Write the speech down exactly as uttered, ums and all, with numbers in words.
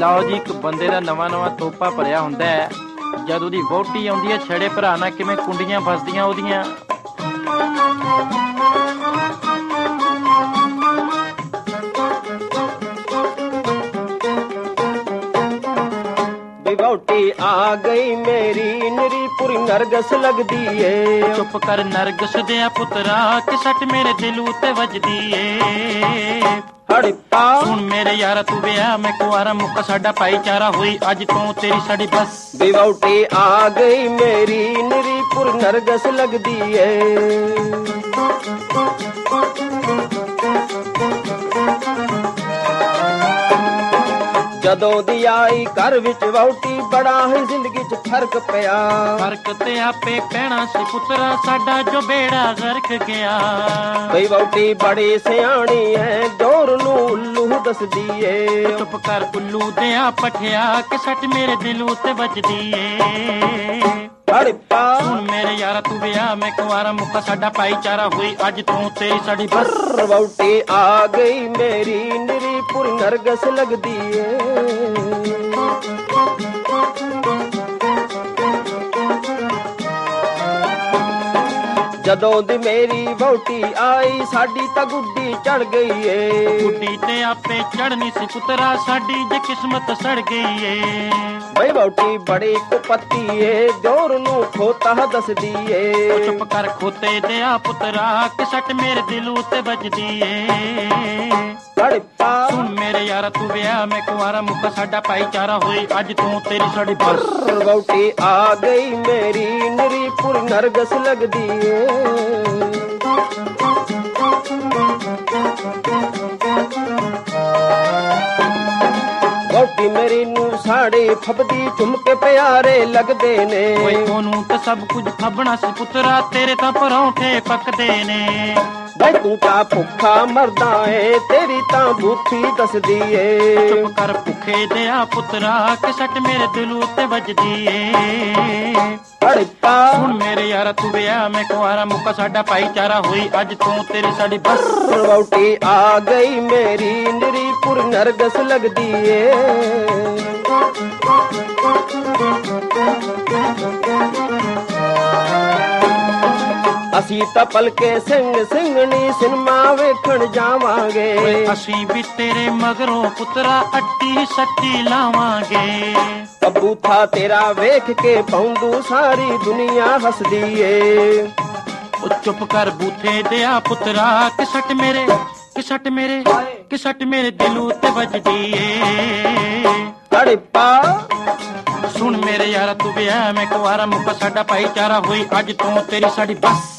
ਲਓ ਜੀ, ਇੱਕ ਬੰਦੇ ਦਾ ਨਵਾਂ ਨਵਾਂ ਤੋਪਾ ਭਰਿਆ ਹੁੰਦਾ ਹੈ। ਜਦ ਉਹਦੀ ਵਹੁਟੀ ਆਉਂਦੀ ਹੈ, ਛੜੇ ਭਰਾ ਨਾਲ ਕਿਵੇਂ ਕੁੰਡੀਆਂ ਫਸਦੀਆਂ ਉਹਦੀਆਂ। ਵਹੁਟੀ ਆ ਗਈ ਮੇਰੀ ਨਿਰੀ ਪੂਰੀ ਨਰਗਸ ਲੱਗਦੀ ਏ। ਚੁੱਪ ਕਰ ਨਰਗਸ ਦਿਆ ਪੁੱਤਰਾ, ਕਿ ਸੱਟ ਮੇਰੇ ਦਿਲ ਉੱਤੇ ਵੱਜਦੀ ਏ। ਹੜਪਾ ਸੁਣ ਮੇਰੇ ਯਾਰਾ ਤੂੰ ਵਿਆਹ ਮੈਂ ਕੁਆਰਾ, ਮੁੱਕਾ ਸਾਡਾ ਭਾਈਚਾਰਾ ਹੋਈ ਅੱਜ ਤੋਂ ਤੇਰੀ ਸਾਡੀ ਬਸ। ਵਹੁਟੀ ਆ ਗਈ ਮੇਰੀ ਨਿਰੀ ਪੂਰੀ ਨਰਗਸ ਲੱਗਦੀ ਏ। ਜਦੋਂ ਦੀ ਆਈ ਘਰ ਵਿੱਚ ਵਹੁਟੀ, ਬੜਾ ਹੀ ਜ਼ਿੰਦਗੀ 'ਚ ਫਰਕ ਪਿਆ। ਫਰਕ ਤੇ ਆਪੇ ਪੈਣਾ ਸੀ ਪੁੱਤਰਾ, ਸਾਡਾ ਜੋ ਬੇੜਾ ਗਰਕ ਗਿਆ। ਬਈ ਵਹੁਟੀ ਬੜੀ ਸਿਆਣੀ ਐ, ਦੌਰ ਨੂੰ ਉੱਲੂ ਦੱਸਦੀ ਏ। ਚੁੱਪ ਕਰ ਉੱਲੂ ਦਿਆ ਪਠਿਆ, ਕਿ ਸੱਟ ਮੇਰੇ ਦਿਲ ਉੱਤੇ ਵੱਜਦੀ ਏ। ਹੜਪਾ ਹੁਣ ਮੇਰੇ ਯਾਰਾ ਤੂੰ ਵਿਆਹ ਮੈਂ ਕੁਆਰਾ, ਮੁੱਕਾ ਸਾਡਾ ਭਾਈਚਾਰਾ ਹੋਈ ਅੱਜ ਤੋਂ ਤੇਰੀ ਸਾਡੀ ਬਸ। ਵਹੁਟੀ ਆ ਗਈ ਮੇਰੀ ਨਿਰੀ ਪੂਰੀ ਨਰਗਸ ਲੱਗਦੀ ਏ। ਜਦੋਂ ਦੀ ਮੇਰੀ ਵਹੁਟੀ ਆਈ, ਸਾਡੀ ਤਾਂ ਗੁੱਡੀ ਚੜ ਗਈ ਏ। ਗੁੱਡੀ ਤੇ ਆਪੇ ਚੜਨੀ ਸੀ ਪੁੱਤਰਾ, ਸਾਡੀ ਜੇ ਕਿਸਮਤ ਸੜ ਗਈ ਏ। ਬਈ ਵਹੁਟੀ ਬੜੀ ਕੁਪੱਤੀ ਏ, ਦੌਰ ਨੂੰ ਖੋਤਾ ਦੱਸਦੀ ਏ। ਚੁੱਪ ਕਰ ਖੋਤੇ ਦਿਆ ਪੁੱਤਰਾ, ਕਿ ਸੱਟ ਮੇਰੇ ਦਿਲ ਉੱਤੇ ਵੱਜਦੀ ਏ। ਹੜਪਾ ਸੁਣ ਮੇਰੇ ਯਾਰਾ ਤੂੰ ਵਿਆਹ ਮੈਂ ਕੁਆਰਾ, ਮੁੱਕਾ ਸਾਡਾ ਭਾਈਚਾਰਾ ਹੋਈ ਅੱਜ ਤੋਂ ਤੇਰੀ ਸਾਡੀ ਬਸ। ਵਹੁਟੀ ਆ ਗਈ ਮੇਰੀ ਨਿਰੀ ਪੂਰੀ ਨਰਗਸ ਲੱਗਦੀ ਏ। ਵਹੁਟੀ ਮੇਰੀ ਨੂੰ ਸਾੜੇ ਫੱਬਦੀ, ਝੁੰਮ ਕੇ ਪਿਆਰੇ ਲੱਗਦੇ ਨੇ। ਓਏ ਉਹਨੂੰ ਤਾਂ ਸਭ ਕੁਝ ਫੱਬਣਾ ਸੀ ਪੁੱਤਰਾ, ਤੇਰੇ ਤਾਂ ਪਰੌਂਠੇ ਪੱਕਦੇ ਨੇ। ਬਈ ਤੂੰ ਤਾਂ ਭੁੱਖਾ ਮਰਦਾ ਏ, ਤੇਰੀ ਤਾਂ ਬੂਥੀ ਦੱਸਦੀ ਏ। ਚੁੱਪ ਕਰ ਭੁੱਖੇ ਦਿਆ ਪੁੱਤਰਾ, ਕਿ ਸੱਟ ਮੇਰੇ ਦਿਲ ਉੱਤੇ ਵੱਜਦੀ ਏ। ਹੜਪਾ ਹੁਣ ਮੇਰੇ ਯਾਰਾ ਤੂੰ ਵਿਆਹ ਮੈਂ ਕੁਆਰਾ, ਮੁੱਕਾ ਸਾਡਾ ਭਾਈਚਾਰਾ ਹੋਈ ਅੱਜ ਤੋਂ ਤੇਰੀ ਸਾਡੀ ਬਸ। ਵਹੁਟੀ ਆ ਗਈ ਮੇਰੀ ਨਿਰੀ ਪੂਰੀ ਨਰਗਸ ਲੱਗਦੀ ਏ। ਅਸੀਂ ਤਾਂ ਪਲਕੇ ਸਿੰਘ ਸਿੰਘਣੀ ਸਿਨੇਮਾ ਵੇਖਣ ਜਾਵਾਂਗੇ। ਅਸੀਂ ਵੀ ਤੇਰੇ ਮਗਰੋਂ ਪੁੱਤਰਾ ਅੱਟੀ ਸੱਟੀ ਲਾਵਾਂਗੇ। ਬੂਥਾ ਤੇਰਾ ਵੇਖ ਕੇ ਪੌਂਦੂ ਸਾਰੀ ਦੁਨੀਆ ਹੱਸਦੀ ਏ। ਉਹ ਚੁੱਪ ਕਰ ਬੂਥੇ ਦਿਆ ਪੁੱਤਰਾ, ਕਿ ਸੱਟ ਮੇਰੇ ਕਿ ਸੱਟ ਮੇਰੇ ਕਿ ਸੱਟ ਮੇਰੇ ਦਿਲ ਉੱਤੇ ਵੱਜਦੀ ਏ। ਹੜਪਾ ਸੁਣ ਮੇਰੇ ਯਾਰਾ ਤੂੰ ਵਿਆਹ ਮੈਂ ਕੁਆਰਾ, ਮੁੱਕਾ ਸਾਡਾ ਭਾਈਚਾਰਾ ਹੋਈ ਅੱਜ ਤੋਂ ਤੇਰੀ ਸਾਡੀ ਬਸ।